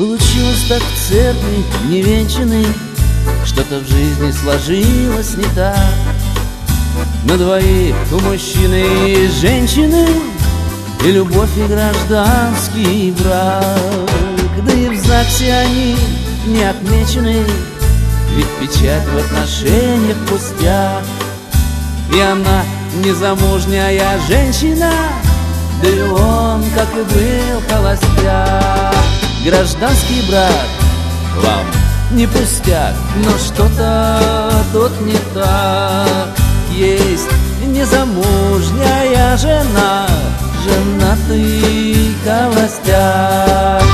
Получилось так в церкви невенчанный, что-то в жизни сложилось не так. На двоих у мужчины и женщины, и любовь, и гражданский брак. Да и в ЗАГСе они не отмечены, ведь печать в отношениях пустяк. И она незамужняя женщина, да и он, как и был, холостяк. Гражданский брак вам не пустяк, но что-то тут не так. Есть незамужняя жена, женатый холостяк.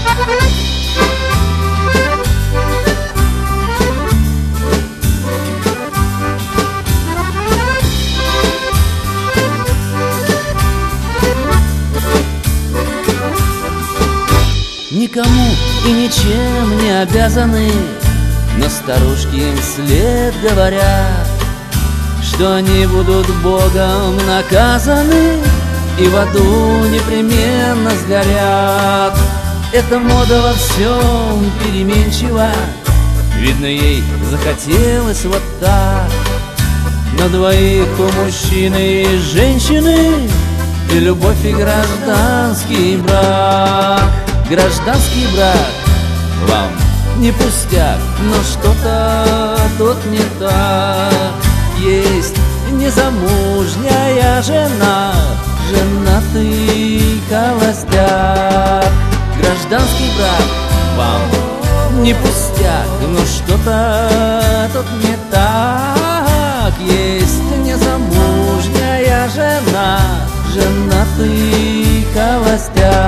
Никому и ничем не обязаны, но старушки им вслед говорят, что они будут Богом наказаны и в аду непременно сгорят. Эта мода во всем переменчива, видно, ей захотелось вот так. На двоих у мужчины и женщины, и любовь, и гражданский брак. Гражданский брак вам не пустяк, но что-то тут не так. Есть незамужняя жена, женатый холостяк. Гражданский брак вам не пустяк, но что-то тут не так. Есть незамужняя жена, женатый холостяк.